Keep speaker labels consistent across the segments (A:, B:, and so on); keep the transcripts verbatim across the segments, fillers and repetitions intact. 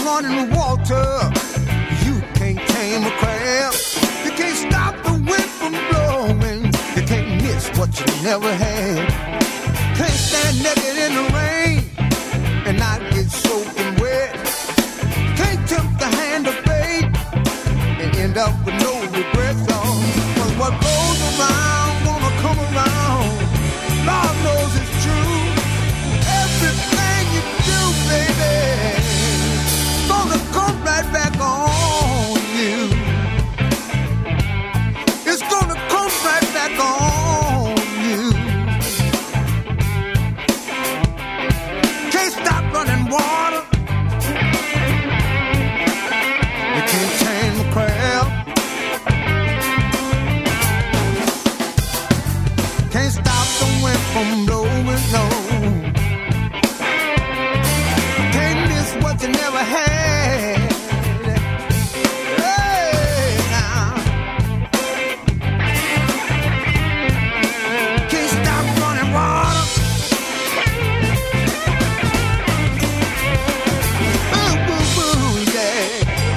A: running water. You can't tame a crab. You can't stop the wind from blowing. You can't miss what you never had. Can't stand naked in the rain and not get soaking wet. Can't tempt the hand of fate and end up with no regrets. Cause what goes around gonna come around. Lord knows it's true. Everything you do, baby, gonna come right back on you. It's gonna come right back on you. Can't stop running water. You can't tame a crab. Can't stop the wind from blowing, no. Can't miss what you never had. Hey, now. Can't stop running water. Boo, boo, boo, yeah.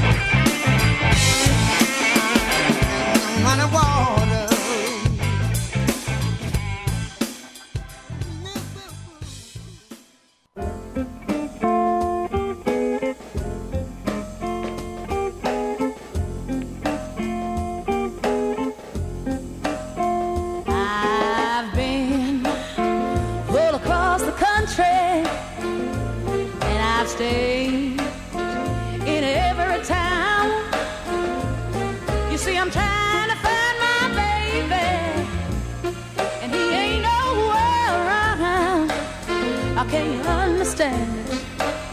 A: Running water.
B: I've been all across the country, and I've stayed in every town. You see, I'm trying to find my baby, and he ain't nowhere around. I can't understand it.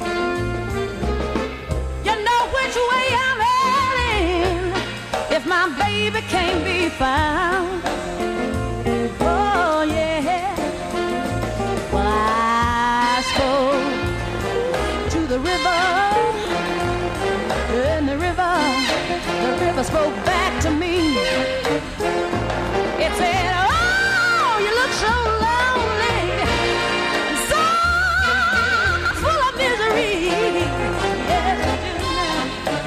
B: You know which way I'm heading if my baby can't be found. Oh, yeah. Well, I spoke to the river, and the river, the river spoke back to me. It said, oh, you look so lonely, so full of misery. Yes, you do now.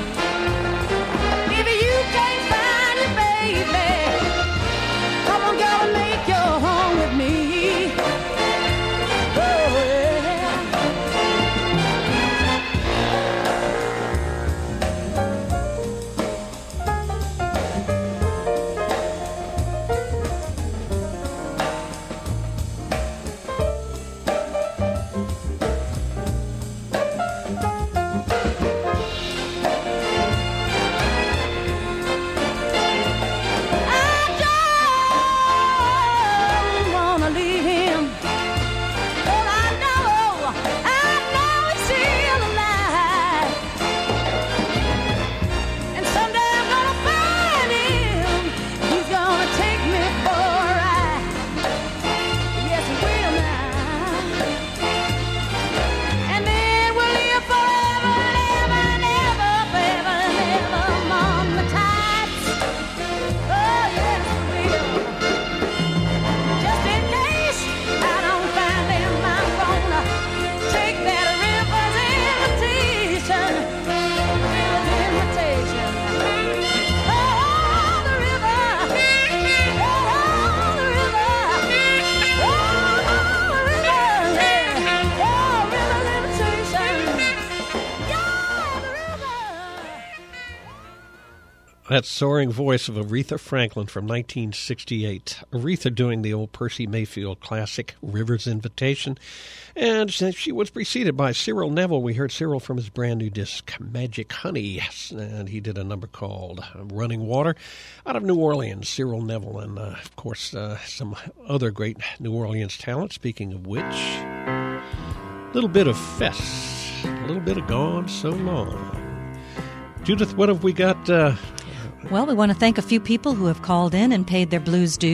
B: If you can't find your baby, come on, girl, and make your home with me. Oh, yeah.
C: That soaring voice of Aretha Franklin from nineteen sixty-eight. Aretha doing the old Percy Mayfield classic, River's Invitation. And she was preceded by Cyril Neville. We heard Cyril from his brand new disc, Magic Honey. And he did a number called Running Water out of New Orleans. Cyril Neville and, uh, of course, uh, some other great New Orleans talent. Speaking of which, a little bit of Fess, a little bit of Gone So Long. Judith, what have we got? Uh,
D: Well, we want to thank a few people who have called in and paid their blues dues.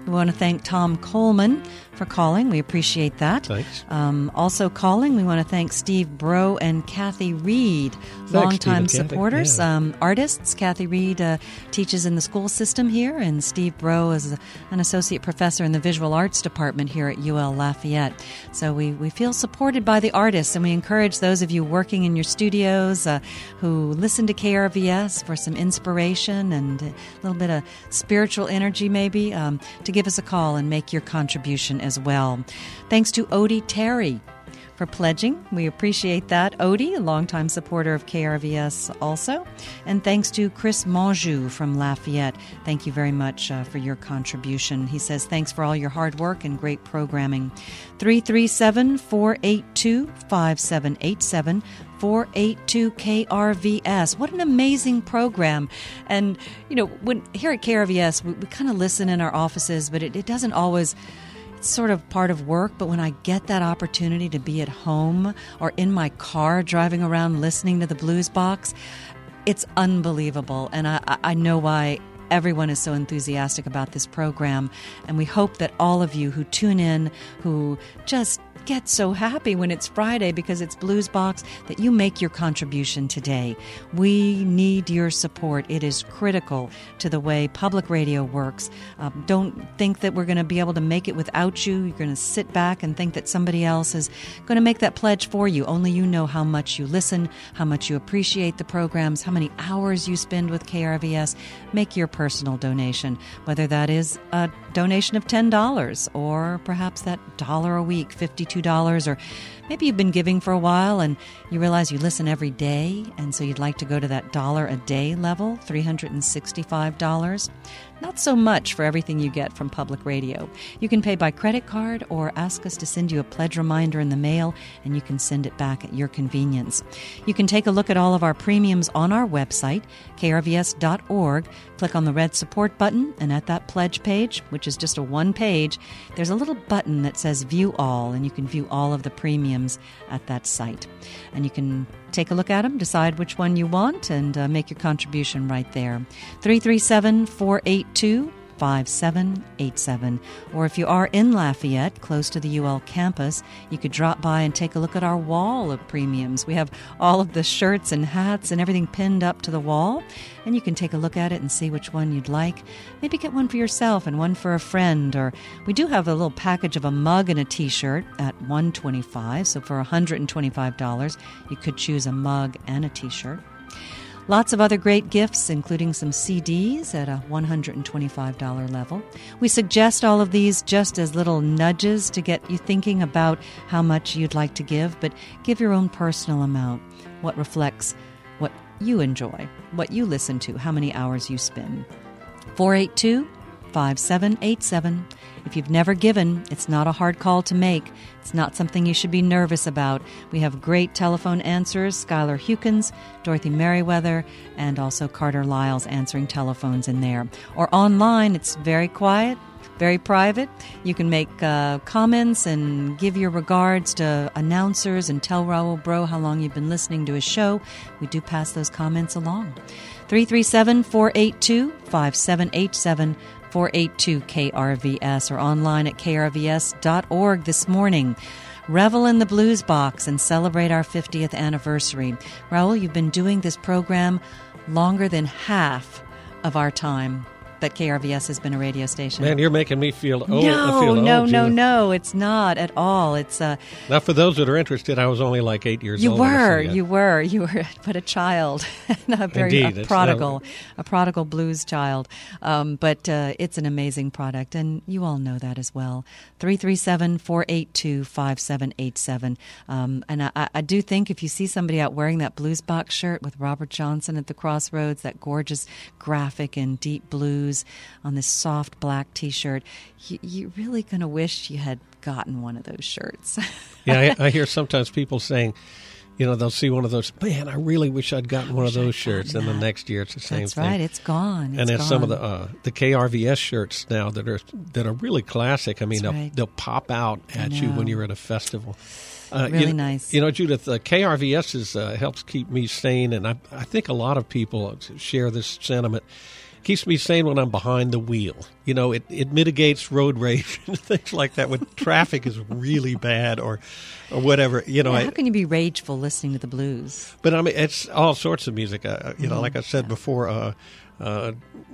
D: We want to thank Tom Coleman for calling. We appreciate that.
C: Thanks.
D: Um, also calling, we want to thank Steve Bro and Kathy Reed, longtime supporters,
C: yeah.
D: um, artists. Kathy Reed uh, teaches in the school system here, and Steve Bro is an associate professor in the visual arts department here at U L Lafayette. So we, we feel supported by the artists, and we encourage those of you working in your studios uh, who listen to K R V S for some inspiration and a little bit of spiritual energy maybe, um, to give us a call and make your contribution as well. Thanks to Odie Terry for pledging. We appreciate that. Odie, a longtime supporter of K R V S also. And thanks to Chris Monjou from Lafayette. Thank you very much uh, for your contribution. He says, thanks for all your hard work and great programming. three three seven, four eight two, five seven eight seven, four eight two K R V S. What an amazing program. And, you know, when here at K R V S, we, we kind of listen in our offices, but it, it doesn't always... sort of part of work, but when I get that opportunity to be at home or in my car driving around listening to the Blues Box, it's unbelievable. And I, I know why everyone is so enthusiastic about this program. And we hope that all of you who tune in, who just get so happy when it's Friday because it's Blues Box, that you make your contribution today. We need your support. It is critical to the way public radio works. Um, don't think that we're going to be able to make it without you. You're going to sit back and think that somebody else is going to make that pledge for you. Only you know how much you listen, how much you appreciate the programs, how many hours you spend with K R V S. Make your personal donation, whether that is a donation of ten dollars or perhaps that dollar a week, fifty-two dollars, or maybe you've been giving for a while and you realize you listen every day, and so you'd like to go to that dollar a day level, three hundred sixty-five dollars. Not so much for everything you get from public radio. You can pay by credit card or ask us to send you a pledge reminder in the mail, and you can send it back at your convenience. You can take a look at all of our premiums on our website, K R V S dot org. Click on the red support button, and at that pledge page, which is just a one page, there's a little button that says View All, and you can view all of the premiums at that site. And you can take a look at them, decide which one you want, and uh, make your contribution right there. three three seven, four eight two, five seven eight seven. Or if you are in Lafayette, close to the U L campus, you could drop by and take a look at our wall of premiums. We have all of the shirts and hats and everything pinned up to the wall, and you can take a look at it and see which one you'd like. Maybe get one for yourself and one for a friend. Or we do have a little package of a mug and a t-shirt at one hundred twenty-five dollars. So for one hundred twenty-five dollars, you could choose a mug and a t-shirt. Lots of other great gifts, including some C Ds at a one hundred twenty-five dollars level. We suggest all of these just as little nudges to get you thinking about how much you'd like to give, but give your own personal amount, what reflects what you enjoy, what you listen to, how many hours you spend. four eight two, five seven eight seven. If you've never given, it's not a hard call to make. It's not something you should be nervous about. We have great telephone answers, Skylar Hukins, Dorothy Merriweather, and also Carter Lyles answering telephones in there. Or online, it's very quiet, very private. You can make uh, comments and give your regards to announcers and tell Raul Bro how long you've been listening to his show. We do pass those comments along. three three seven, four eight two, five seven eight seven. four eight two K R V S, or online at K R V S dot org this morning. Revel in the Blues Box and celebrate our fiftieth anniversary. Raul, you've been doing this program longer than half of our time that K R V S has been a radio station.
C: Man, you're making me feel old.
D: No,
C: I feel
D: no,
C: old,
D: no,
C: Judith.
D: no. It's not at all. It's uh,
C: Now, for those that are interested, I was only like eight years
D: you
C: old.
D: were, you were, you were, but a child, a very
C: Indeed,
D: a
C: it's
D: prodigal,
C: no-
D: a prodigal blues child. Um, but uh, it's an amazing product, and you all know that as well. Three three seven, four eight two, five seven eight seven. Um, and I, I do think if you see somebody out wearing that Blues Box shirt with Robert Johnson at the Crossroads, that gorgeous graphic in deep blues on this soft black T-shirt, you, you're really going to wish you had gotten one of those shirts.
C: Yeah, I, I hear sometimes people saying, you know, they'll see one of those, man, I really wish I'd gotten one of those shirts. And the next year it's the same
D: That's
C: thing.
D: right, it's gone. It's
C: and then
D: gone.
C: some of the uh, the K R V S shirts now that are that are really classic. I mean,
D: That's
C: they'll,
D: right.
C: they'll pop out at you when
D: know.
C: you're at a festival. Uh,
D: Really
C: you,
D: nice.
C: You know, Judith, uh, K R V S is, uh, helps keep me sane, and I, I think a lot of people share this sentiment. keeps me sane when I'm behind the wheel. You know, it, it mitigates road rage and things like that when traffic is really bad or or whatever. You know,
D: Yeah,
C: I,
D: how can you be rageful listening to the blues?
C: but I mean, it's all sorts of music. Uh, you know, like I said before, uh, uh,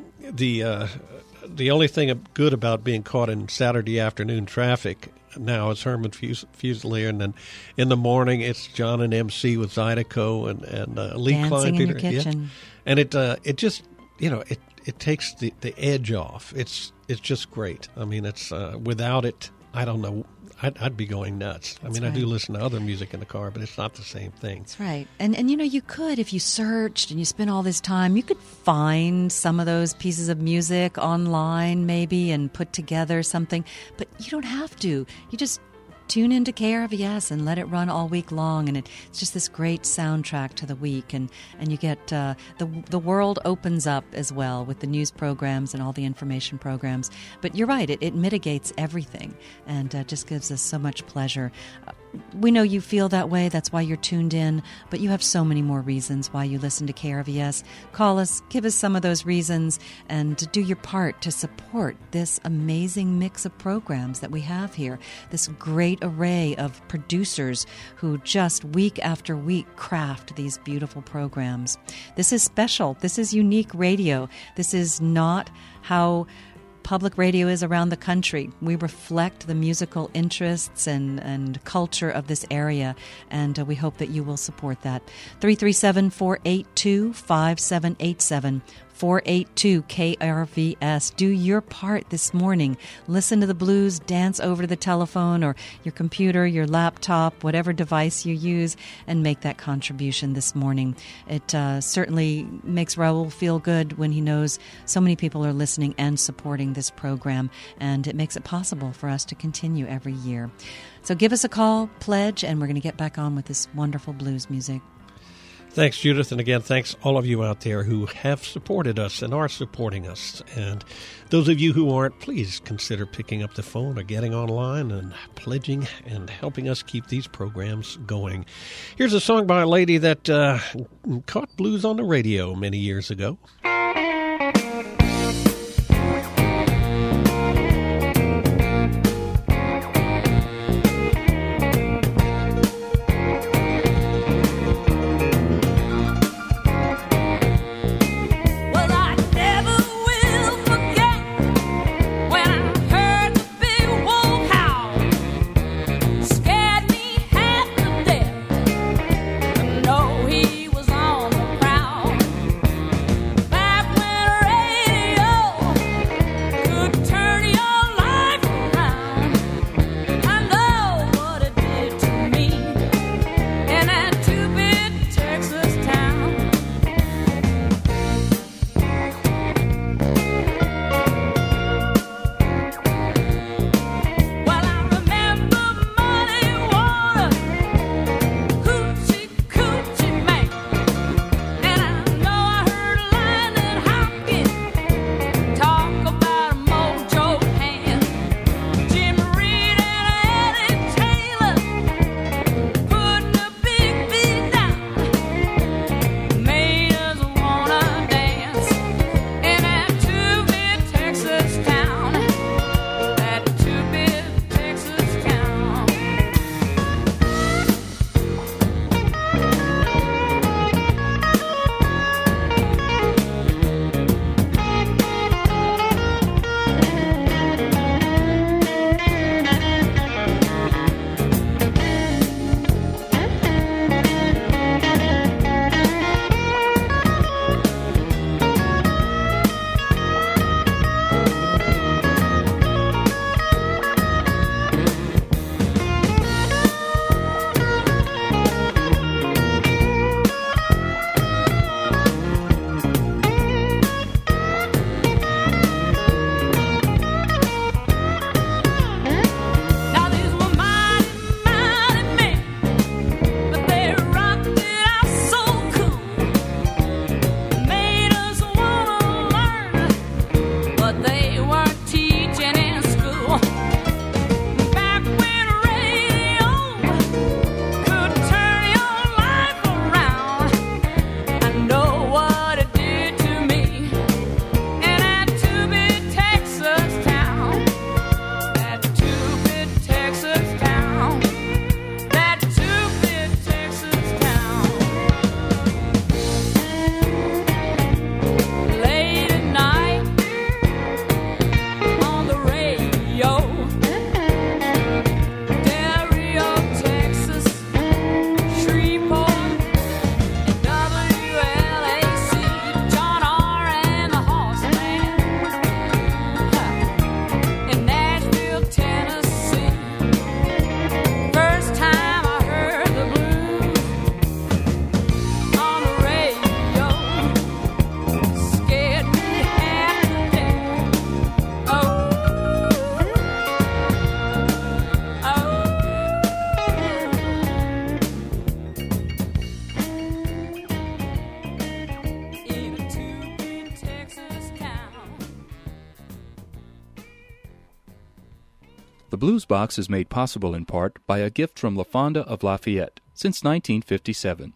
C: the uh, the only thing good about being caught in Saturday afternoon traffic now is Herman Fus- Fusilier, and then in the morning it's John and M C with Zydeco and and uh, Lee
D: Dancing
C: Klein.
D: in
C: Peter,
D: your kitchen.
C: yeah. And it uh, it just you know it it takes the, the edge off. It's it's just great. I mean, it's uh, without it, I don't know. I'd, I'd be going nuts. I
D: That's
C: mean, I do
D: right.
C: listen to other music in the car, but it's not the same thing.
D: That's right. And, and, you know, you could, if you searched and you spent all this time, you could find some of those pieces of music online maybe and put together something. But you don't have to. You just tune into K R V S and let it run all week long, and it, it's just this great soundtrack to the week, and, and you get uh, the the world opens up as well with the news programs and all the information programs. But you're right, it, it mitigates everything and uh, just gives us so much pleasure. Uh, we know you feel that way, that's why you're tuned in, but you have so many more reasons why you listen to K R V S. Call us, give us some of those reasons, and do your part to support this amazing mix of programs that we have here, this great array of producers who just week after week craft these beautiful programs. This is special. This is unique radio. This is not how public radio is around the country. We reflect the musical interests and, and culture of this area, and uh, we hope that you will support that. three three seven, four eight two, five seven eight seven. four eight two K R V S. Do your part this morning. Listen to the blues, dance over to the telephone or your computer, your laptop, whatever device you use, and make that contribution this morning. It uh, certainly makes Raul feel good when he knows so many people are listening and supporting this program, and it makes it possible for us to continue every year. So give us a call, pledge, and we're going to get back on with this wonderful blues music.
C: Thanks, Judith. And again, thanks all of you out there who have supported us and are supporting us. And those of you who aren't, please consider picking up the phone or getting online and pledging and helping us keep these programs going. Here's a song by a lady that uh, caught blues on the radio many years ago.
B: Well, I never will forget when I heard the big wolf howl. Scared me half to death. I know he was on the prowl.
E: The Blues Box is made possible in part by a gift from La Fonda of Lafayette since nineteen fifty-seven.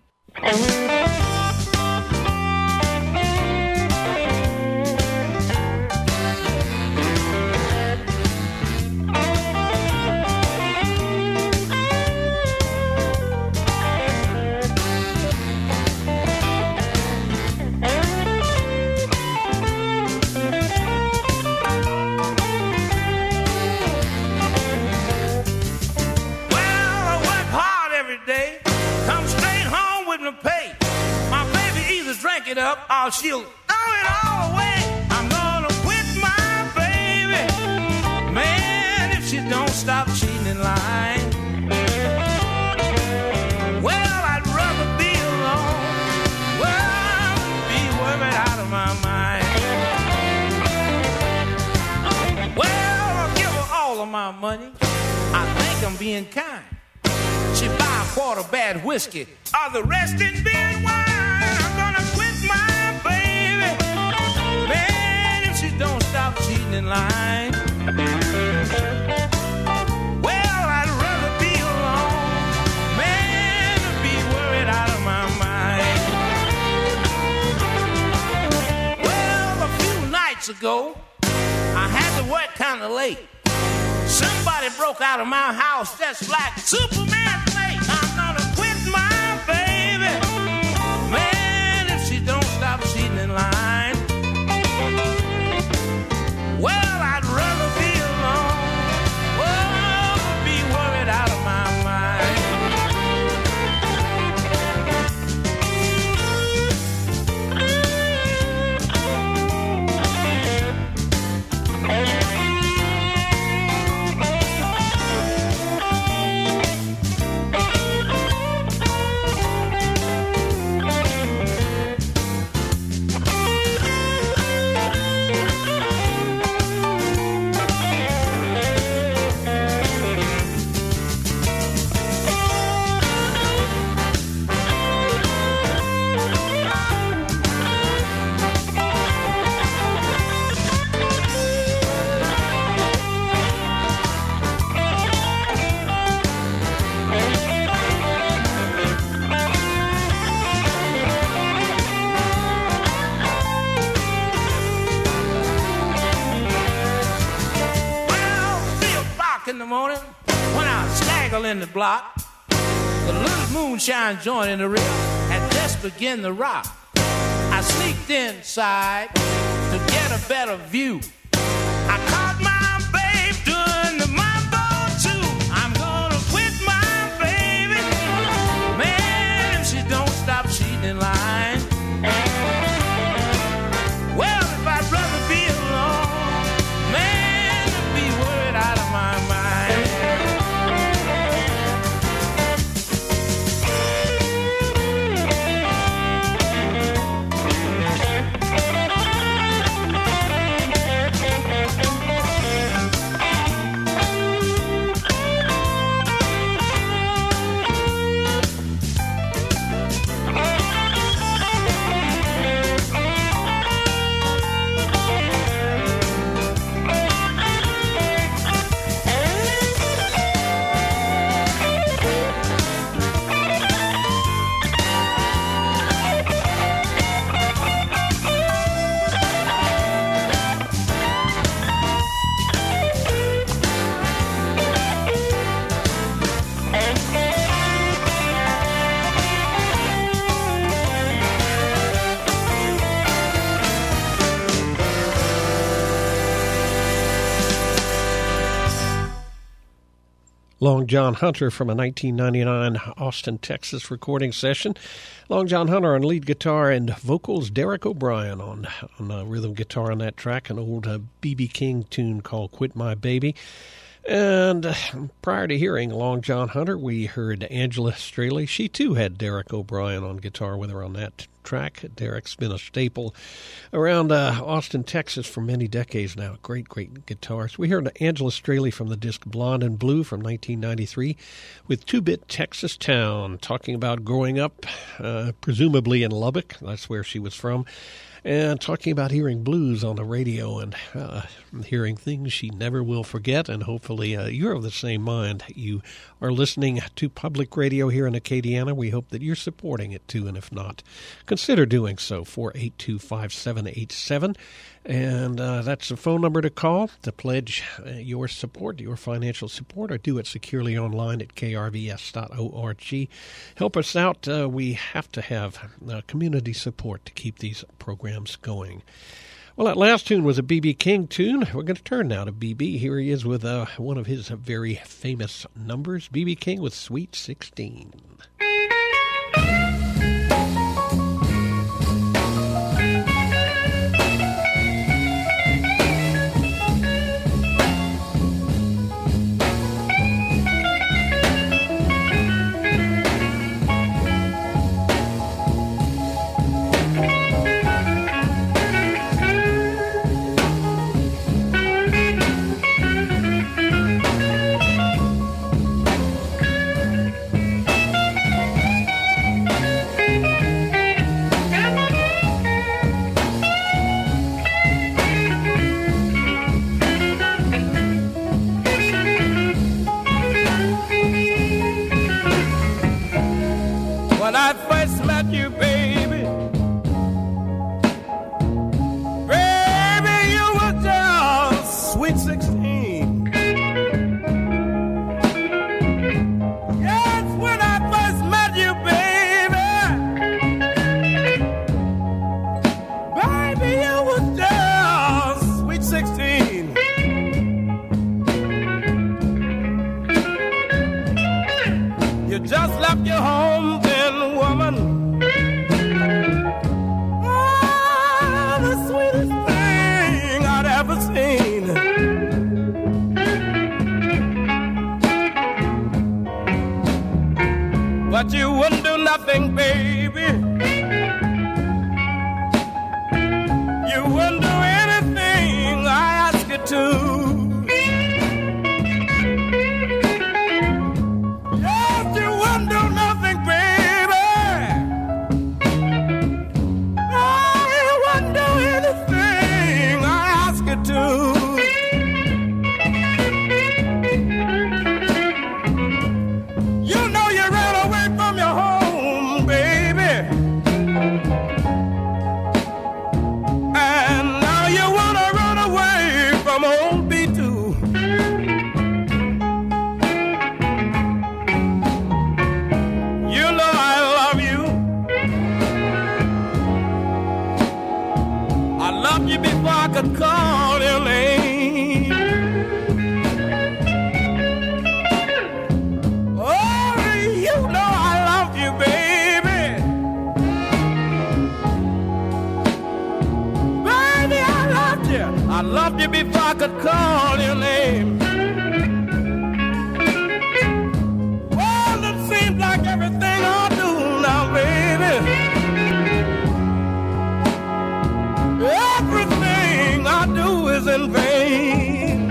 F: Drink it up, or she'll throw it all away. I'm gonna quit my baby, man, if she don't stop cheating in line. Well, I'd rather be alone, well, be worried out of my mind. Well, I'll give her all of my money, I think I'm being kind. She buy a quart of bad whiskey, or the rest in beer and wine. My baby, man, if she don't stop cheating in line. Well, I'd rather be alone, man, than be worried out of my mind. Well, a few nights ago, I had to work kind of late. Somebody broke out of my house just like Superman plate. I'm gonna quit my baby, don't stop cheating in line. Well, I'd rather be alone, oh, be worried out of my in the morning when I snaggle in the block. The little moonshine joint in the rear had just begun to rock. I sneaked inside to get a better view. I caught my babe doing the mambo too. I'm gonna quit my baby, man, if she don't stop cheating in line. Well, if I'd rather be alone, man, than be worried out of my mind.
C: Long John Hunter from a nineteen ninety-nine Austin, Texas recording session. Long John Hunter on lead guitar and vocals, Derek O'Brien on, on uh, rhythm guitar on that track, an old uh, B B King tune called Quit My Baby. And uh, prior to hearing Long John Hunter, we heard Angela Straley. She too had Derek O'Brien on guitar with her on that track. Derek's been a staple around uh, Austin, Texas for many decades now. Great, great guitarist. We heard Angela Straley from the disc Blonde and Blue from nineteen ninety-three with Two-Bit Texas Town, talking about growing up, uh, presumably in Lubbock. That's where she was from. And talking about hearing blues on the radio and uh, hearing things she never will forget. And hopefully uh, you're of the same mind. You are listening to public radio here in Acadiana. We hope that you're supporting it too. And if not, consider doing so. four eight two, five seven eight seven. And uh, that's the phone number to call to pledge uh, your support, your financial support, or do it securely online at k r v s dot org. Help us out. Uh, we have to have uh, community support to keep these programs going. Well, that last tune was a B B King tune. We're going to turn now to B B. Here he is with uh, one of his very famous numbers, B B King with Sweet sixteen.
F: When I first met you, baby, baby, you were just sweet sixteen. Yes, when I first met you, baby, baby, you were just sweet sixteen. You just left your home, then, woman. Oh, the sweetest thing I'd ever seen. But you wouldn't do nothing, baby. You wouldn't do anything I asked you to. Could call your name. Oh, you know I love you, baby. Baby, I loved you. I loved you before I could call your name. Well, it seems like everything I do now, baby, everything I do is in vain.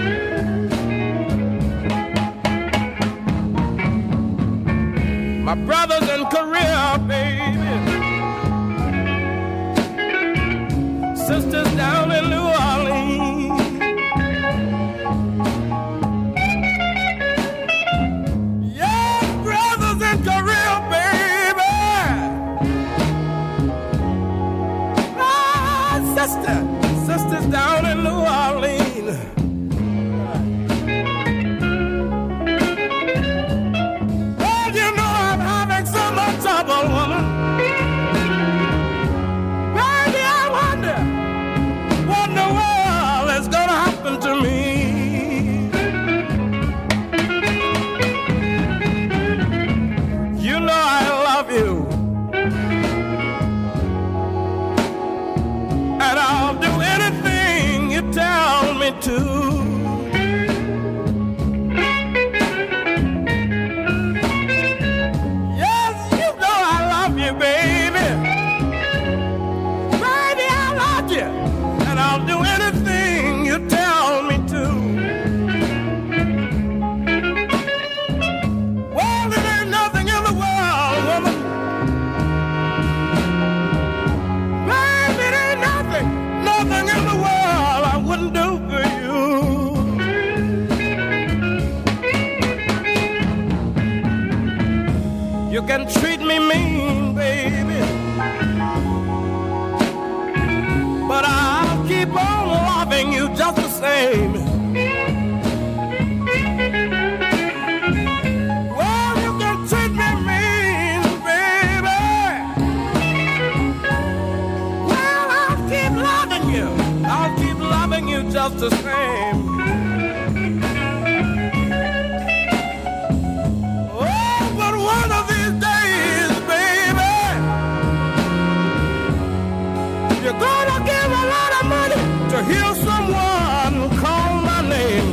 F: My brother's in Korea, baby. Sisters down in New Orleans. Yeah, brothers in Korea, baby. Ah, sister. Sisters down in New Orleans. Well, you know I'm having so much trouble, woman. Baby, I wonder what in the world is gonna happen to me. You know I love you, and I'll do anything you tell me to. Yes, you know I love you, baby. just the same. Oh, but one of these days, baby, you're gonna give a lot of money to hear someone call my name.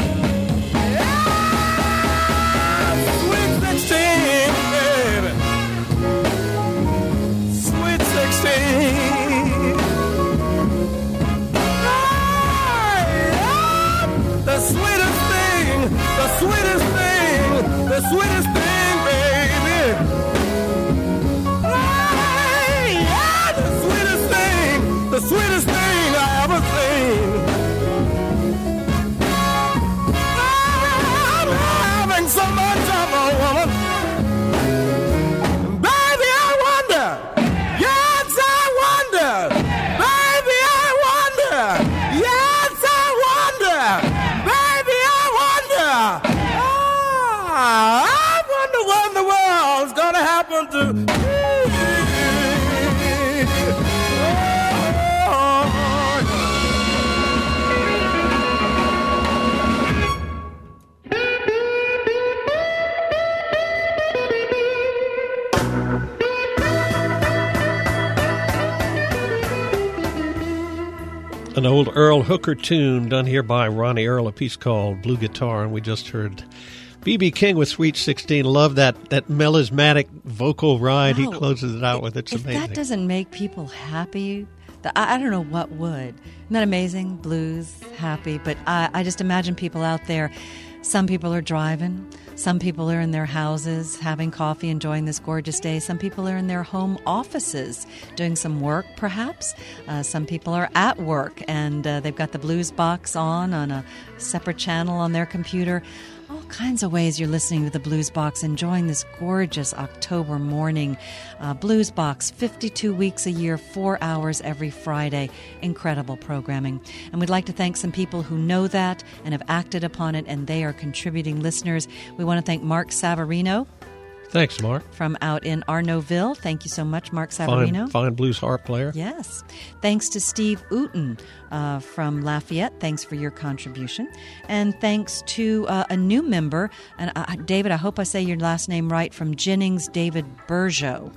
F: Yeah, sweet sixteen, baby, sweet sixteen. The sweetest thing, the sweetest thing, the sweetest thing, baby. Hey, yeah, the sweetest thing, the sweetest thing I ever seen. I'm having so much of a woman. Baby, I wonder. Yes, I wonder. Baby, I wonder. Yes, I wonder. I wonder what in the world's gonna happen to me.
C: An old Earl Hooker tune done here by Ronnie Earl, a piece called Blue Guitar, and we just heard B B King with Sweet sixteen. Love that that melismatic vocal ride
D: Wow.
C: he closes it out with. It's
D: if
C: amazing.
D: that doesn't make people happy, th- I, I don't know what would. Isn't that amazing? Blues, happy. But I, I just imagine people out there. Some people are driving. Some people are in their houses having coffee, enjoying this gorgeous day. Some people are in their home offices doing some work, perhaps. Uh, some people are at work, and uh, they've got the blues box on on a separate channel on their computer. All kinds of ways you're listening to the Blues Box, enjoying this gorgeous October morning. Uh, Blues Box, fifty-two weeks a year, four hours every Friday. Incredible programming. And we'd like to thank some people who know that and have acted upon it, and they are contributing listeners. We want to thank Mark Savarino
C: Thanks, Mark.
D: from out in Arnaudville. Thank you so much, Mark Savarino.
C: Fine, fine blues harp player.
D: Yes. Thanks to Steve Uten uh, from Lafayette. Thanks for your contribution. And thanks to uh, a new member, and uh, David, I hope I say your last name right, from Jennings, David Burgo,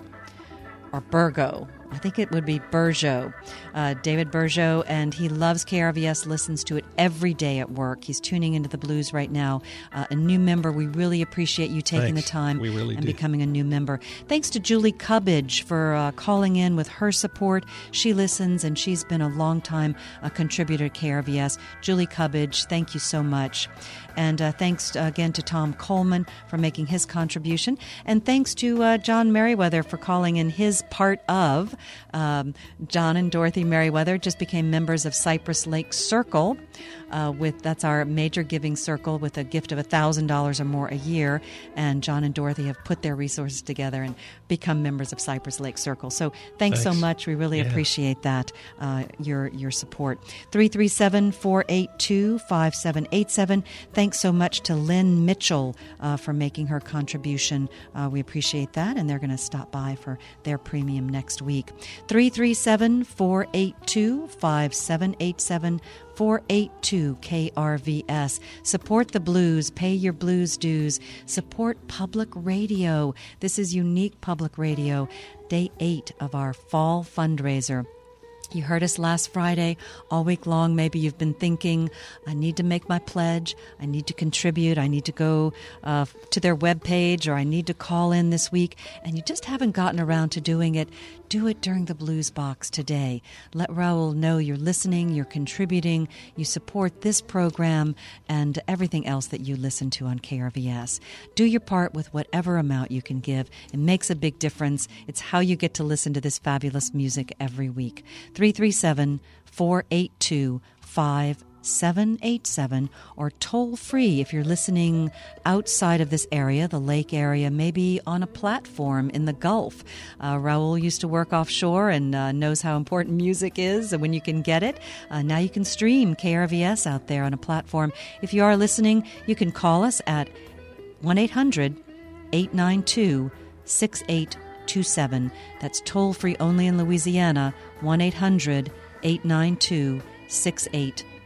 D: or Burgo. I think it would be Burgo, uh, David Burgo, and he loves K R V S, listens to it every day at work. He's tuning into the blues right now. Uh, a new member, we really appreciate you taking
C: Thanks.
D: the time
C: We really
D: and
C: do.
D: becoming a new member. Thanks to Julie Cubbage for uh, calling in with her support. She listens, and she's been a long-time uh, contributor to K R V S. Julie Cubbage, thank you so much. And uh, thanks uh, again to Tom Coleman for making his contribution. And thanks to uh, John Merriweather for calling in his part of. Um, John and Dorothy Merriweather just became members of Cypress Lake Circle. Uh, with that's our major giving circle with a gift of one thousand dollars or more a year. And John and Dorothy have put their resources together and become members of Cypress Lake Circle. So thanks, so
C: Thanks.
D: much. We really
C: Yeah.
D: appreciate that, uh, your your support. three three seven, four eight two, five seven eight seven. Thanks so much to Lynn Mitchell uh, for making her contribution. Uh, we appreciate that, and they're going to stop by for their premium next week. three three seven, four eight two, five seven eight seven. four eight two K R V S. Support the blues. Pay your blues dues. Support public radio. This is Unique Public Radio, day eight of our fall fundraiser. You heard us last Friday. All week long, maybe you've been thinking, I need to make my pledge. I need to contribute. I need to go uh, to their webpage, or I need to call in this week. And you just haven't gotten around to doing it. Do it during the Blues Box today. Let Raul know you're listening, you're contributing, you support this program and everything else that you listen to on K R V S. Do your part with whatever amount you can give. It makes a big difference. It's how you get to listen to this fabulous music every week. three three seven, four eight two, five seven eight seven, or toll free if you're listening outside of this area, the lake area, maybe on a platform in the Gulf. Uh, Raul used to work offshore and uh, knows how important music is and when you can get it. Uh, now you can stream K R V S out there on a platform. If you are listening, you can call us at one eight hundred, eight nine two, six eight two seven. That's toll free only in Louisiana, one eight hundred, eight nine two, six eight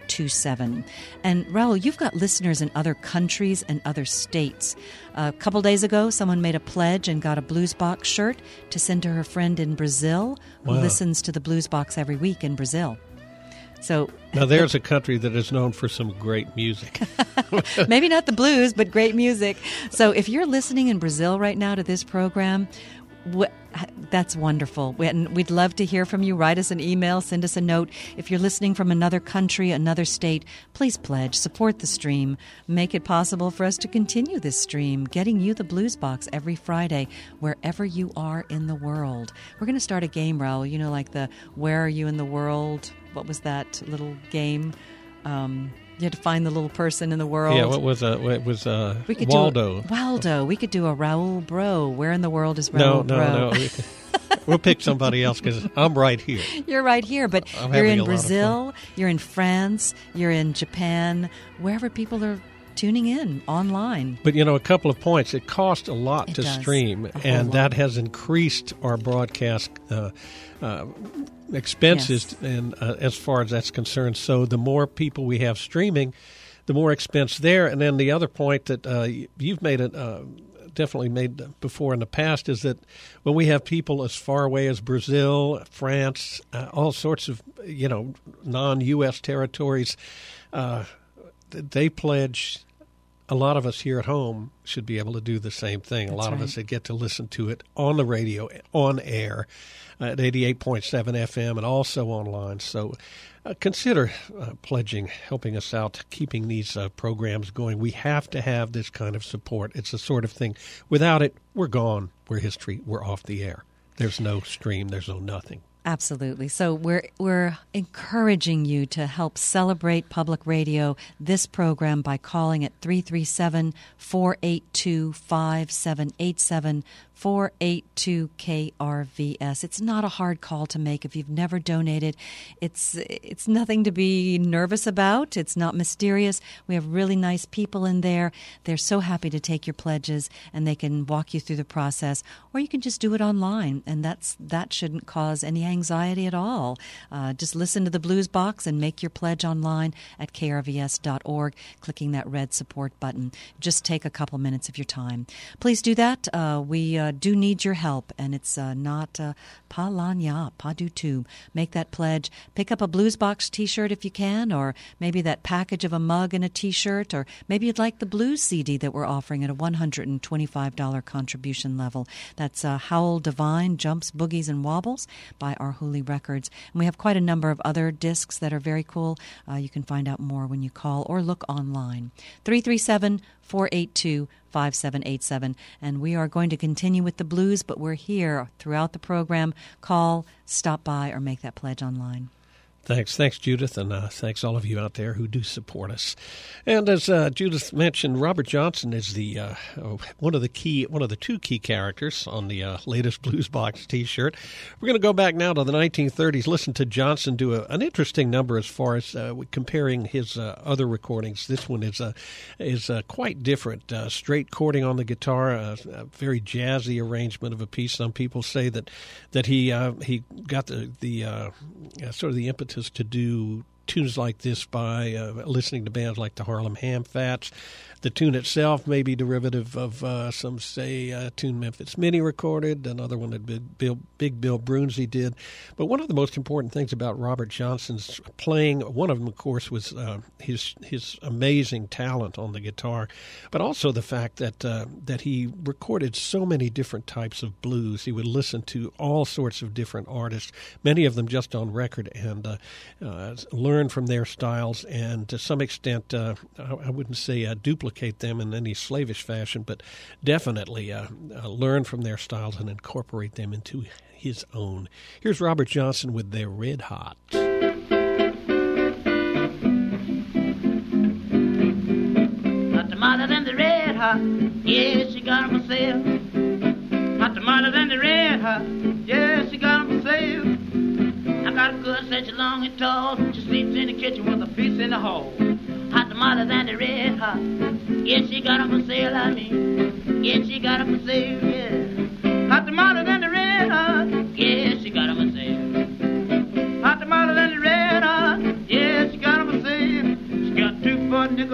D: two seven. And Raul, you've got listeners in other countries and other states. A couple days ago, someone made a pledge and got a Blues Box shirt to send to her friend in Brazil who
C: Wow.
D: listens to the Blues Box every week in Brazil. So
C: Now, there's a country that is known for some great music.
D: maybe not the blues, but great music. So if you're listening in Brazil right now to this program, wh- that's wonderful. We- and We'd love to hear from you. Write us an email, send us a note. If you're listening from another country, another state, please pledge, support the stream, make it possible for us to continue this stream, getting you the Blues Box every Friday, wherever you are in the world. We're going to start a game, Raul, you know, like the Where Are You in the World? What was that little game? Um, you had to find the little person in the world.
C: Yeah, what was uh, it was uh,
D: We could
C: Waldo.
D: Do a, Waldo. We could do a Raul Bro. Where in the world is Raul
C: no,
D: Bro?
C: no, no. We- We'll pick somebody else because I'm right here.
D: You're right here, but
C: I'm
D: you're
C: having
D: in
C: a lot of
D: Brazil, you're in France, you're in Japan, wherever people are tuning in online.
C: But, you know, a couple of points. It costs a lot
D: It
C: to
D: does.
C: stream,
D: A whole
C: and
D: lot.
C: that has increased our broadcast uh, uh, expenses
D: Yes.
C: and uh, as far as that's concerned. So the more people we have streaming, the more expense there. And then the other point that uh, you've made it uh, definitely made before in the past is that when we have people as far away as Brazil, France, uh, all sorts of, you know, non-U S territories, uh, they pledge. A lot of us here at home should be able to do the same thing.
D: That's
C: a lot of
D: right.
C: us that get to listen to it on the radio, on air, uh, at eighty-eight point seven F M, and also online. So uh, consider uh, pledging, helping us out, keeping these uh, programs going. We have to have this kind of support. It's the sort of thing. Without it, we're gone. We're history. We're off the air. There's no stream. There's no nothing.
D: Absolutely. So we're we're encouraging you to help celebrate public radio, this program, by calling at three three seven, four eight two, five seven eight seven, four eight two K R V S. It's not a hard call to make if you've never donated. It's it's nothing to be nervous about. It's not mysterious. We have really nice people in there. They're so happy to take your pledges, and they can walk you through the process, or you can just do it online, and that's that shouldn't cause any anxiety at all. Uh, just listen to the Blues Box and make your pledge online at K R V S dot org, clicking that red support button. Just take a couple minutes of your time. Please do that. Uh, we uh, do need your help, and it's uh, not uh, pa lanya, pa du tu. Make that pledge. Pick up a Blues Box T-shirt if you can, or maybe that package of a mug and a T-shirt, or maybe you'd like the blues C D that we're offering at a one hundred twenty-five dollars contribution level. That's uh, Howl Divine, Jumps, Boogies, and Wobbles by our Hooley Records. And we have quite a number of other discs that are very cool. Uh, you can find out more when you call or look online. three three seven, four eight two, five seven eight seven. And we are going to continue with the blues, but we're here throughout the program. Call, stop by, or make that pledge online.
C: Thanks. Thanks, Judith, and uh, thanks all of you out there who do support us. And as uh, Judith mentioned, Robert Johnson is the uh, one of the key, one of the two key characters on the uh, latest Blues Box T-shirt. We're going to go back now to the nineteen thirties. Listen to Johnson do a, an interesting number as far as uh, comparing his uh, other recordings. This one is uh, is uh, quite different. Uh, straight chording on the guitar, uh, a very jazzy arrangement of a piece. Some people say that that he uh, he got the the uh, sort of the impetus to do tunes like this by uh, listening to bands like the Harlem Ham Fats. The tune itself may be derivative of, uh, some say, a tune Memphis Minnie recorded, another one that Big Bill, Big Bill Brunsey did. But one of the most important things about Robert Johnson's playing, one of them, of course, was uh, his his amazing talent on the guitar, but also the fact that uh, that he recorded so many different types of blues. He would listen to all sorts of different artists, many of them just on record, and uh, uh, learn from their styles, and to some extent, uh, I, I wouldn't say uh, duplicate them in any slavish fashion, but definitely uh, uh, learn from their styles and incorporate them into his own. Here's Robert Johnson with They're Red Hot.
G: Hot tomato than the red hot, yeah, she got 'em for sale. Hot tomato than the red hot, yeah, she got 'em for sale. I got a good such long and tall, she sleeps in the kitchen with a piece in the hall. Hot tomato than the red hot, yeah, she got 'em for sale, I mean, yeah, she got 'em for sale, yeah. Hot tomato than the red hot, yeah, she got 'em for sale. Hot tomato than the red hot, yeah, she got 'em for sale.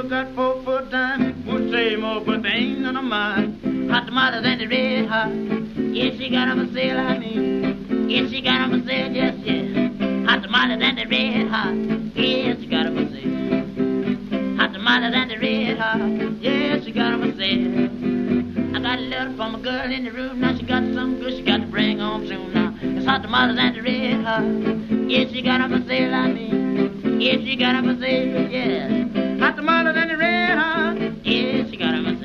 G: people got four foot time. Would say more, but they ain't none of mine. Hot tomatoes and the red hot. Yes, she got 'em for sale, I mean. Yes, she got 'em for sale, yes, yes. Hot tomatoes and the red hot. Yes, she got 'em for sale. Hot tomatoes and the red hot. Yes, she got 'em for sale. I got a letter from a girl in the room. Now she got something good she got to bring home soon now. It's hot tomatoes and the red hot. Yes, she got 'em for sale, I mean. Yes, she got 'em for sale, yes. Hot tomatoes and the red hot. Yes, she got 'em for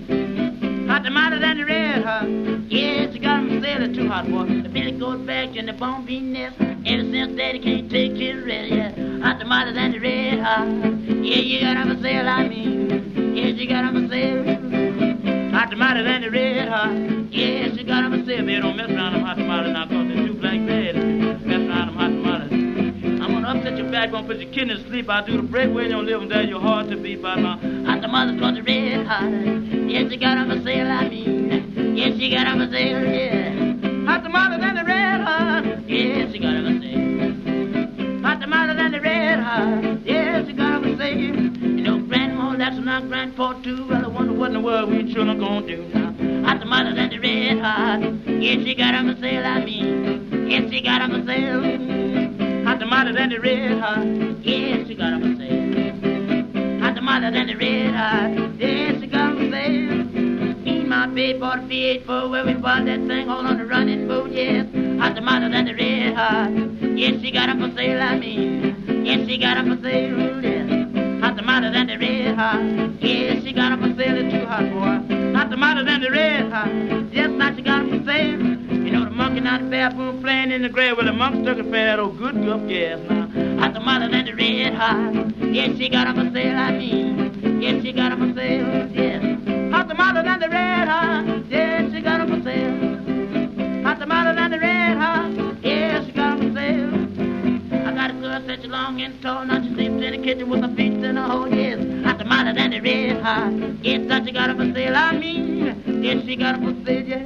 G: sale. Hot tomatoes and the red hot. Yes, she got 'em for sale. They're too hot, boy. The Billy goes back in the bone bean nest. Ever since Daddy can't take his rest, yeah. Hot tomatoes and the red hot. Yeah, you got 'em for sale, I mean. Yes, you got 'em for sale. Hot tomatoes and the red hot. Yes, you got 'em for sale. Baby, don't mess around them hot tomatoes now, cause they're too black bad. Mess around them hot tomatoes. I'm gonna upset your back, gonna put your kidneys to sleep. I'll do the breakaway in your living there. You're hard to beat by now. Hot tomatoes cause the red hot. Yes, you got 'em for sale, I mean. Yes, you got 'em for sale, yeah. Hot tomatoes and the red hot. Yes, you got 'em for sale. Hot tomatoes and the red hot. Yes, you got 'em for sale. You know, grandma, that's not grandpa too. Well, I wonder what in the world we children gonna do now. Hot tomatoes and the red hot. Yes, she got 'em for sale, I mean. Yes, she got 'em for sale. Hot tomatoes and the red hot. Yes, she got 'em for sale. Hot tomatoes and the red hot. Yes, she got 'em for sale. Me and my babe bought a V eight four where we bought that thing all on the running boat, yes. Hot tomatoes and the red hot. Yes, she got 'em for sale, I mean. Yes, she got 'em for sale, yes. Hot tomatoes and the red hot. Yes, she got 'em for sale. They're too hot, boy. Hot tomatoes and the red hot. Yes, now she got 'em for sale. You know the monkey not the bathroom playing in the grave. Well, the monkey took it for that old good guff gas now. Hot tomatoes and the red hot. Yes, she got 'em for sale, I mean. Yes, she got 'em for sale, yes. Hot tomatoes and the red hot. Yes, she got 'em for sale. Hot tomatoes and the red hot. Yes, she got 'em for sale. I got a girl such a long and tall. Now she sleeps in the kitchen with her feet in a hole, yes. Hot tomatoes and the red hot. Yes, now she got 'em for sale, I mean. Yes, she got 'em for sale, yes.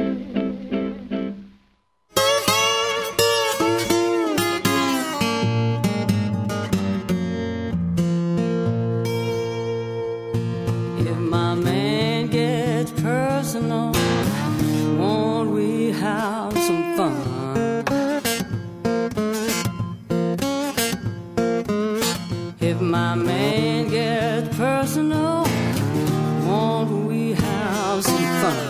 H: If my man gets personal, won't we have some fun? If my man gets personal, won't we have some fun?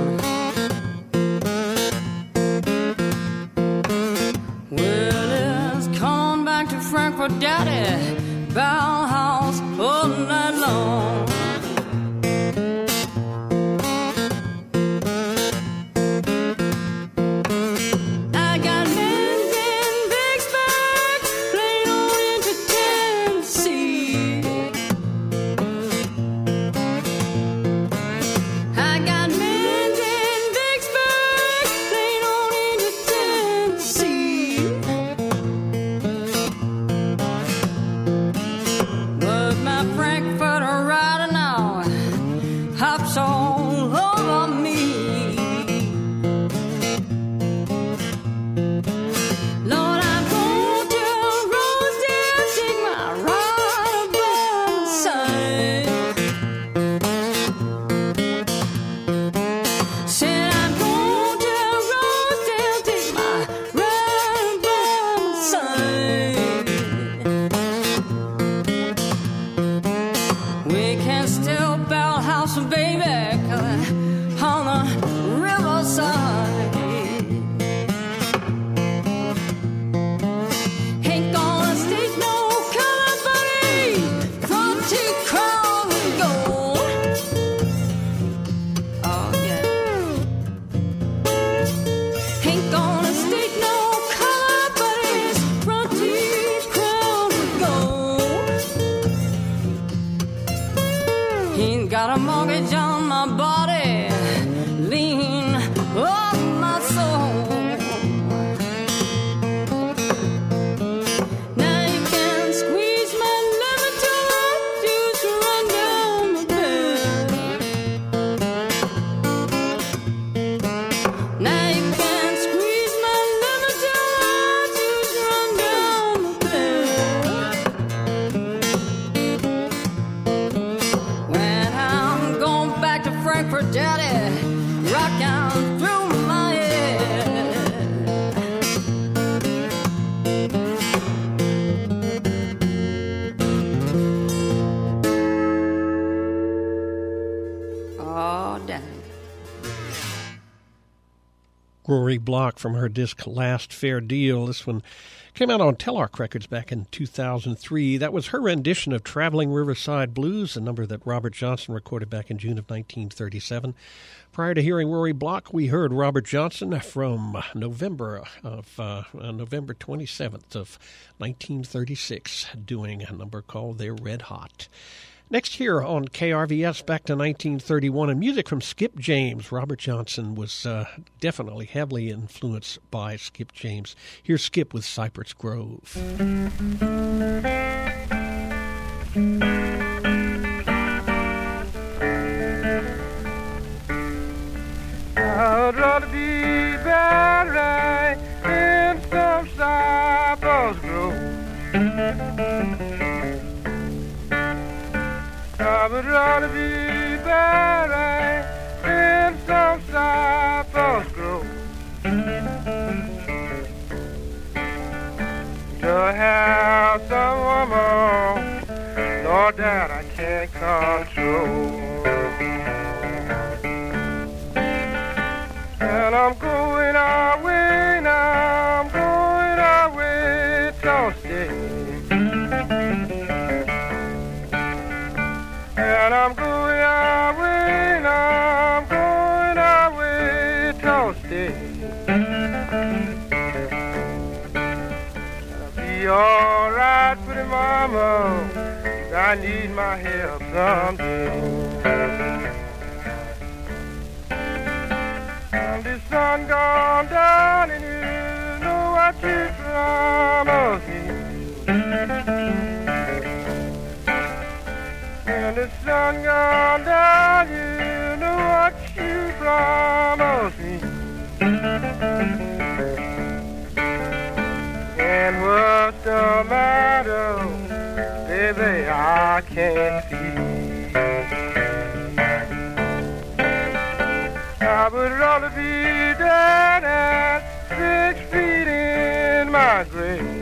H: Well, let's come on back to Frankfurt, Daddy, Bauhaus all night long. Got a mortgage on my body, lean on my soul. Now you can squeeze my lemon till my juice run down my bed. Now you can squeeze my lemon till my juice run down my bed.
C: Rory Block from her disc Last Fair Deal. This one came out on Telarc Records back in two thousand three. That was her rendition of Traveling Riverside Blues, a number that Robert Johnson recorded back in June of nineteen thirty-seven. Prior to hearing Rory Block, we heard Robert Johnson from November of uh, November twenty-seventh of nineteen thirty-six, doing a number called They're Red Hot. Next here on K R V S, back to nineteen thirty-one, and music from Skip James. Robert Johnson was uh, definitely heavily influenced by Skip James. Here's Skip with Cypress Grove.
I: I'd rather be buried in some Cypress Grove. I would rather be buried in some Cypress Grove. To have some woman, Lord, that I can't control. And I'm going away now, I'm going away to stay. And I'm going away now, I'm going away to stay. I'll be alright, pretty mama, I need my help someday. And the sun gone down and you know what you promised me. And the sun gone down, you know what you promised me. And what's the matter, baby, I can't see. I would rather be dead at six feet in my grave.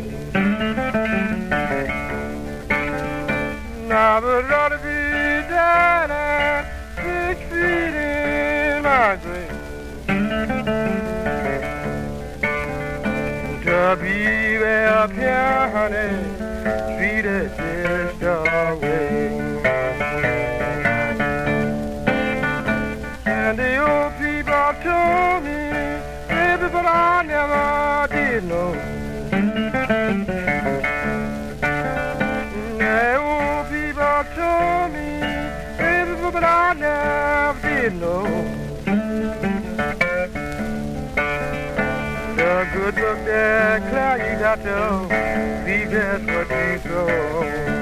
I: I would rather be dead at six feet in my grave. To be up here, honey, treated just away. And the old people told me, baby, but I never did know. The old people told me, baby, but I never did know. The good book that Claire, you got to be just what you throw.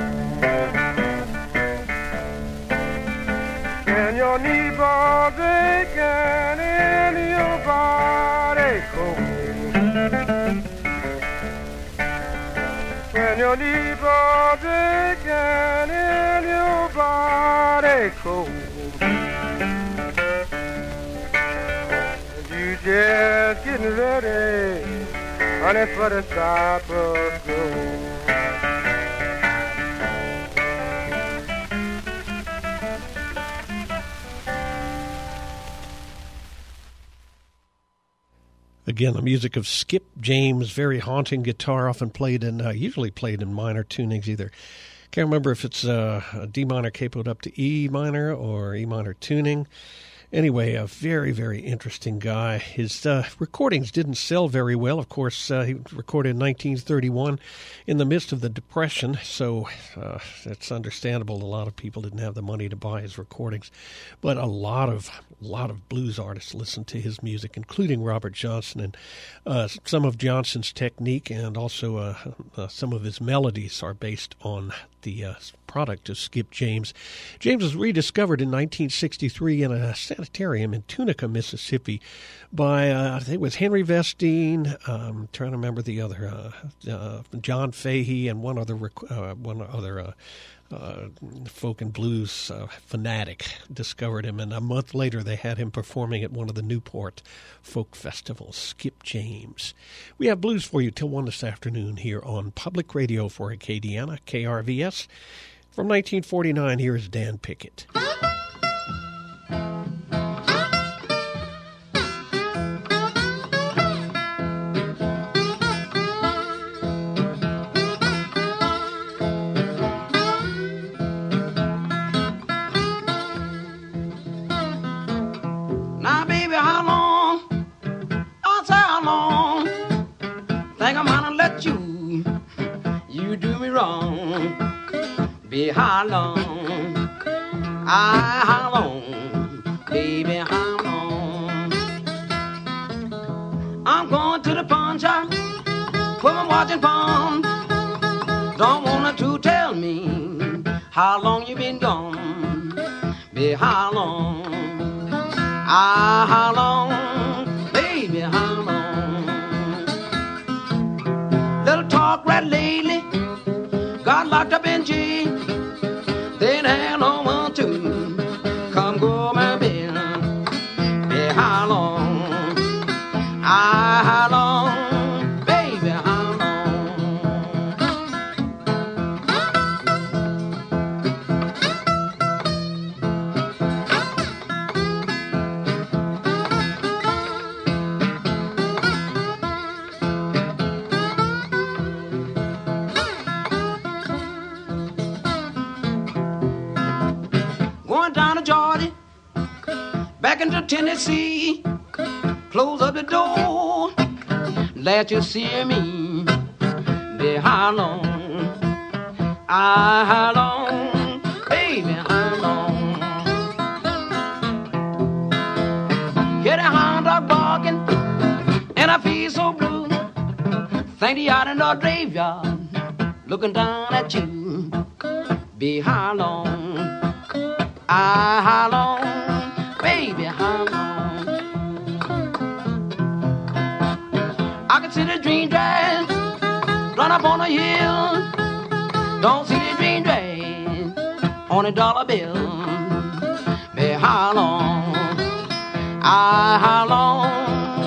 I: And your knee bones aching and your body cold. When your knee bones aching and your body cold. You just getting ready, honey, for the Cypress Grove.
C: Again, the music of Skip James, very haunting guitar, often played in, uh, usually played in minor tunings either. Can't remember if it's uh, a D minor capoed up to E minor or E minor tuning. Anyway, a very, very interesting guy. His uh, recordings didn't sell very well. Of course, uh, he recorded in nineteen thirty-one in the midst of the Depression, so uh, it's understandable a lot of people didn't have the money to buy his recordings. But a lot of a lot of blues artists listened to his music, including Robert Johnson. And uh, some of Johnson's technique and also uh, uh, some of his melodies are based on the uh, product of Skip James. James was rediscovered in nineteen sixty-three in a sanitarium in Tunica, Mississippi by, uh, I think it was Henry Vestine, um, trying to remember the other, uh, uh, John Fahey, and one other, uh, one other uh, uh, folk and blues uh, fanatic discovered him, and a month later they had him performing at one of the Newport folk festivals. Skip James. We have blues for you till one this afternoon here on Public Radio for Acadiana, K R V S. From nineteen forty-nine, here is Dan Pickett.
J: think I'm gonna let you, you do me wrong. Be how long? Ah, how long? Baby, how long? I'm going to the pawn shop, put my watch in pawn. Don't want to tell me how long you been gone. Be how long? Ah, how long? Baby, how long? Little talk right lately, got locked up in jail. Then had no one to come go my bill. Be how long? Ah, how long? Baby, how down to Georgia, back into Tennessee. Close up the door, let you see me. Be how long? Ah, how long? Baby, how long? Hear the hound dog barking, and I feel so blue. Think the out in the graveyard, looking down at you. Be how long? Ah, how long, baby, how long? I can see the dream drag run up on a hill. Don't see the dream drag on a dollar bill. Be how long? Ah, how long?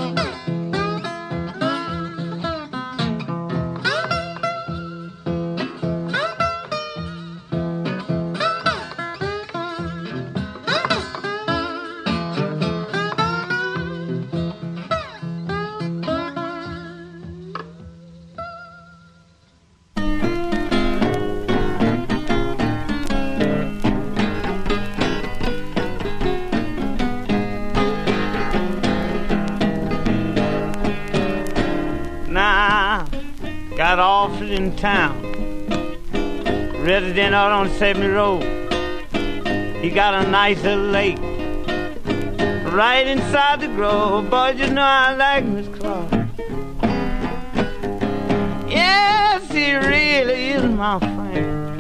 F: Got off in town, resident out on Seventy Road. He got a nice little lake right inside the grove. But you know I like Miss Clark. Yes, he really is my friend.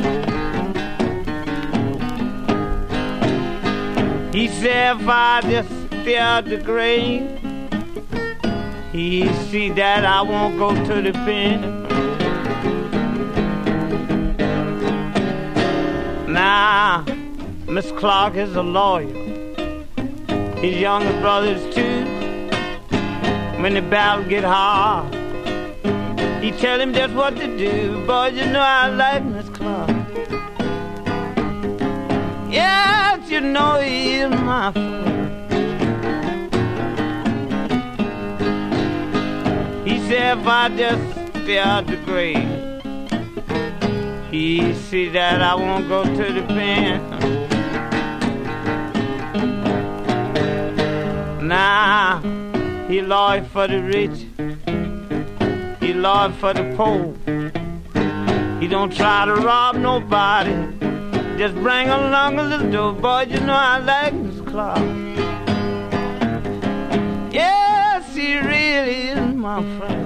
F: He said if I just stay out the grave, he see that I won't go to the pen. Now, Miss Clark is a lawyer. His younger brothers too. When the battle get hard, he tell him just what to do. But you know I like Miss Clark. Yes, you know he is my friend. He said if I just stay out the grave, he see that I won't go to the pen. Nah, he lawyer for the rich, he lawyer for the poor. He don't try to rob nobody, just bring along a little dough. Boy, you know I like Miss Clark. Yes, he really is my friend.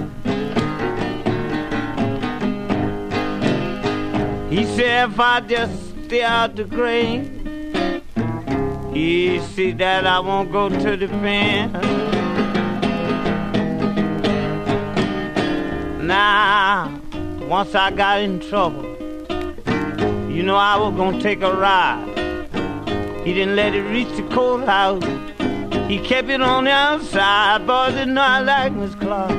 F: He said if I just stay out the grave, he see that I won't go to the pen. Now, once I got in trouble, you know I was gonna take a ride. He didn't let it reach the courthouse, he kept it on the outside. Boys didn't know I like Miss Clark.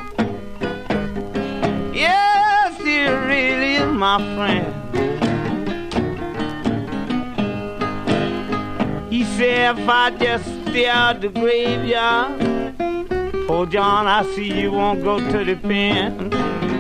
F: Yes, he really is my friend. He said if I just stay out the graveyard, poor John, I see you won't go to the pen.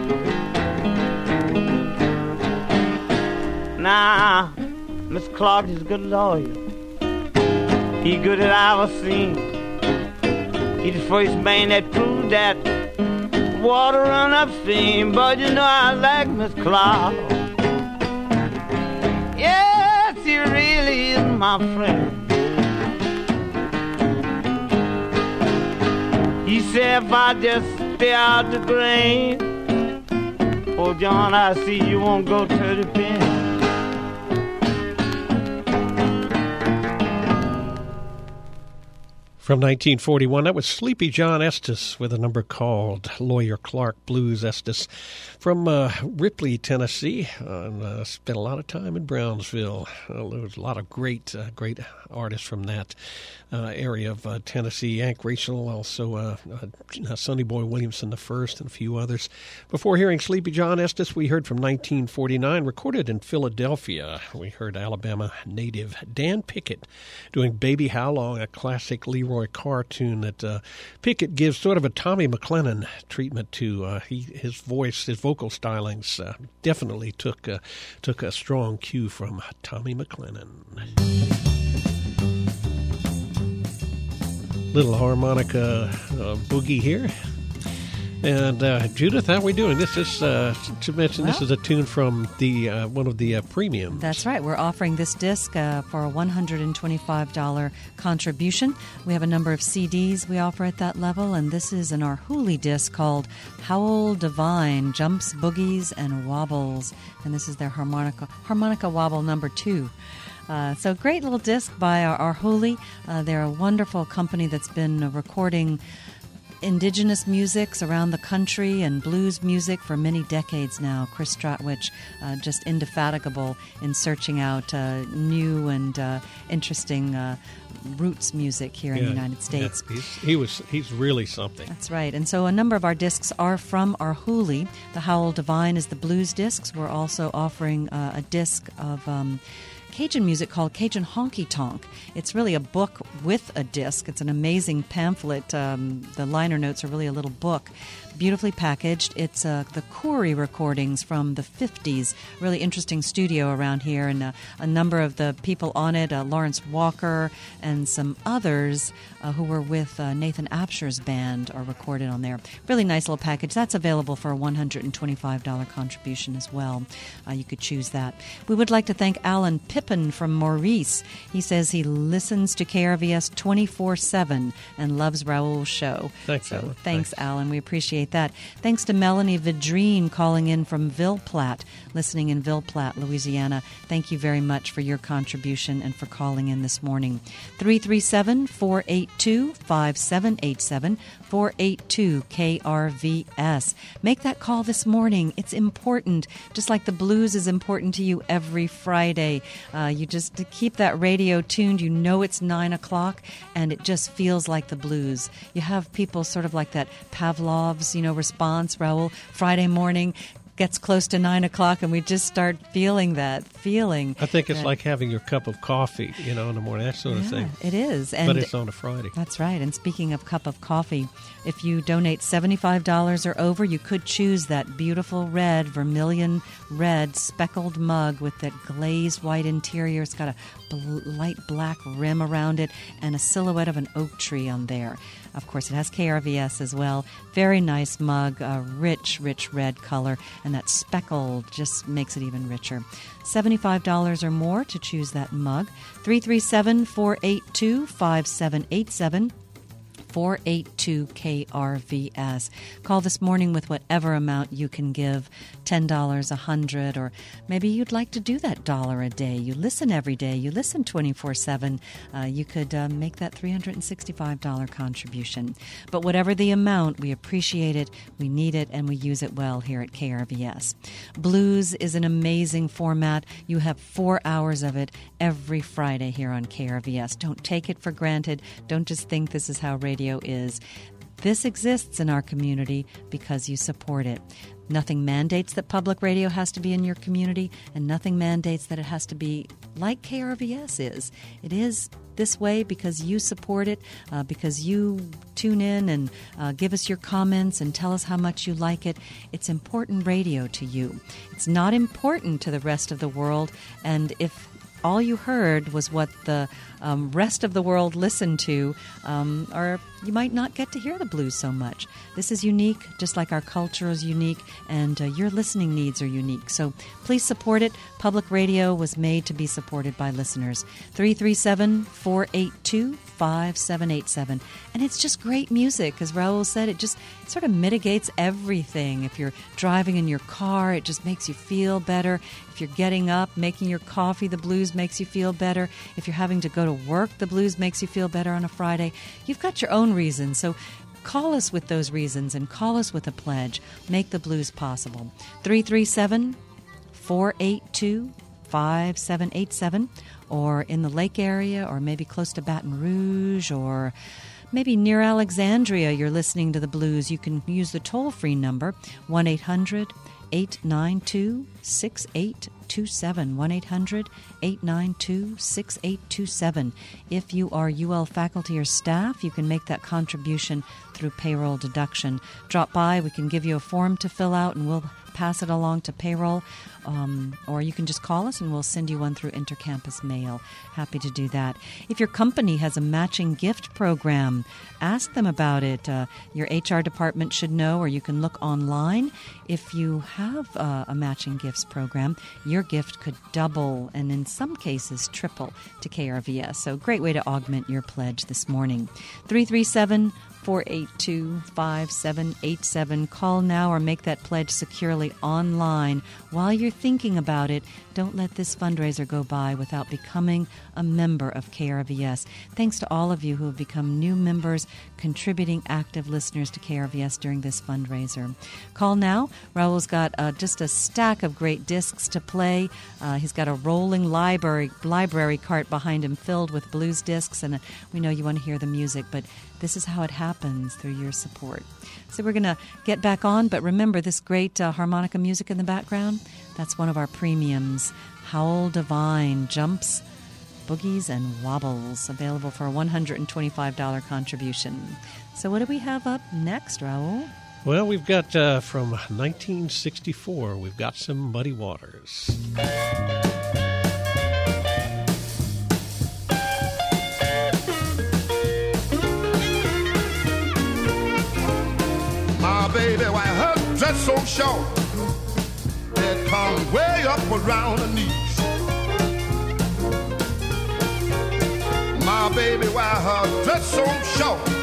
F: Nah, Miss Clark is a good lawyer. He good at our scene. He the first man that proved that
I: water on that theme, but you know I like Miss Claus. Yes, he really is my friend. He said if I just stay out the grain, oh John, I see you won't go to the pen.
C: From nineteen forty-one, that was Sleepy John Estes with a number called Lawyer Clark Blues. Estes from uh, Ripley, Tennessee, and uh, spent a lot of time in Brownsville. Uh, there was a lot of great, uh, great artists from that uh, area of uh, Tennessee. Yank Rachel, also uh, uh, Sonny Boy Williamson the First, and a few others. Before hearing Sleepy John Estes, we heard from nineteen forty-nine, recorded in Philadelphia. We heard Alabama native Dan Pickett doing Baby How Long, a classic Leroy cartoon that uh, Pickett gives sort of a Tommy McLennan treatment to. Uh, he, his voice, his vocal stylings uh, definitely took uh, took a strong cue from Tommy McLennan. Little harmonica uh, boogie here. And uh, Judith, how are we doing? This is, uh, to mention, well, this is a tune from the uh, one of the uh, premiums.
D: That's right. We're offering this disc uh, for a one hundred twenty-five dollars contribution. We have a number of C Ds we offer at that level, and this is an Arhoolie disc called Howl Divine, Jumps, Boogies, and Wobbles. And this is their harmonica, harmonica wobble number two. Uh, so great little disc by Arhoolie. Uh, they're a wonderful company that's been uh, recording indigenous musics around the country and blues music for many decades now. Chris Stratwich, uh, just indefatigable in searching out uh, new and uh, interesting uh, roots music here yeah, in the United States.
C: Yeah, he's, he was he's really something.
D: That's right. And so a number of our discs are from Arhoolie. The Howl Divine is the blues discs. We're also offering uh, a disc of Um, Cajun music called Cajun Honky Tonk. It's really a book with a disc. It's an amazing pamphlet. Um, the liner notes are really a little book, beautifully packaged. It's uh, the Corey recordings from the fifties. Really interesting studio around here, and uh, a number of the people on it, uh, Lawrence Walker and some others uh, who were with uh, Nathan Apsher's band, are recorded on there. Really nice little package. That's available for a one hundred twenty-five dollars contribution as well. Uh, you could choose that. We would like to thank Alan Pippin from Maurice. He says he listens to K R V S twenty-four seven and loves Raoul's show.
C: Thanks,
D: so,
C: Alan.
D: Thanks,
C: thanks,
D: Alan. We appreciate that. Thanks to Melanie Vidrine calling in from Ville Platte, listening in Ville Platte, Louisiana. Thank you very much for your contribution and for calling in this morning. three three seven, four eight two, five seven eight seven, four eight two K R V S. Make that call this morning. It's important. Just like the blues is important to you every Friday. Uh, you just keep that radio tuned. You know it's nine o'clock, and it just feels like the blues. You have people sort of like that Pavlov's, you know, response, Raoul, Friday morning gets close to nine o'clock, and we just start feeling that feeling.
C: I think it's
D: that,
C: like having your cup of coffee, you know, in the morning, that sort
D: yeah,
C: of thing.
D: It is. And
C: but it's on a Friday.
D: That's right. And speaking of cup of coffee, if you donate seventy-five dollars or over, you could choose that beautiful red, vermilion red, speckled mug with that glazed white interior. It's got a bl- light black rim around it and a silhouette of an oak tree on there. Of course, it has K R V S as well. Very nice mug, a rich, rich red color, and that speckle just makes it even richer. seventy-five dollars or more to choose that mug. three three seven, four eight two, five seven eight seven. four eight two K R V S. Call this morning with whatever amount you can give, ten dollars, one hundred dollars, or maybe you'd like to do that dollar a day. You listen every day. You listen twenty-four seven. Uh, you could uh, make that three hundred sixty-five dollars contribution. But whatever the amount, we appreciate it, we need it, and we use it well here at K R V S. Blues is an amazing format. You have four hours of it every Friday here on K R V S. Don't take it for granted. Don't just think this is how radio is. This exists in our community because you support it. Nothing mandates that public radio has to be in your community, and nothing mandates that it has to be like K R V S is. It is this way because you support it, uh, because you tune in and uh, give us your comments and tell us how much you like it. It's important radio to you. It's not important to the rest of the world, and if all you heard was what the um, rest of the world listened to, um, or you might not get to hear the blues so much. This is unique, just like our culture is unique, and uh, your listening needs are unique. So please support it. Public radio was made to be supported by listeners. three three seven, four eight two, five seven eight seven. And it's just great music. As Raul said, it just sort of mitigates everything. If you're driving in your car, it just makes you feel better. If you're getting up, making your coffee, the blues makes you feel better. If you're having to go to work, the blues makes you feel better on a Friday. You've got your own reasons. So call us with those reasons and call us with a pledge. Make the blues possible. three three seven, four eight two, five seven eight seven, or in the Lake area, or maybe close to Baton Rouge, or maybe near Alexandria, you're listening to the blues. You can use the toll-free number, one eight hundred, eight nine two, six eight two seven, one eight hundred, eight nine two, six eight two seven. If you are U L faculty or staff, you can make that contribution through payroll deduction. Drop by, we can give you a form to fill out, and we'll pass it along to payroll, um, or you can just call us and we'll send you one through Intercampus Mail. Happy to do that. If your company has a matching gift program, ask them about it. Uh, your H R department should know, or you can look online. If you have uh, a matching gifts program, your gift could double and in some cases triple to K R V S. So great way to augment your pledge this morning. three three seven, four eight two, five seven eight seven. Call now or make that pledge securely online. While you're thinking about it, don't let this fundraiser go by without becoming a member of K R V S. Thanks to all of you who have become new members, contributing active listeners to K R V S during this fundraiser. Call now. Raul's got uh, just a stack of great discs to play. Uh, he's got a rolling library library cart behind him filled with blues discs, and uh, we know you want to hear the music, but this is how it happens through your support. So we're going to get back on, but remember this great uh, harmonica music in the background? That's one of our premiums. Howl Divine, Jumps, Boogies, and Wobbles, available for a one hundred twenty-five dollars contribution. So what do we have up next, Raul?
C: Well, we've got uh, from nineteen sixty-four, we've got some Muddy Waters.
A: My baby, why her dress so short, it comes way up around her knees. My baby, why her dress so short,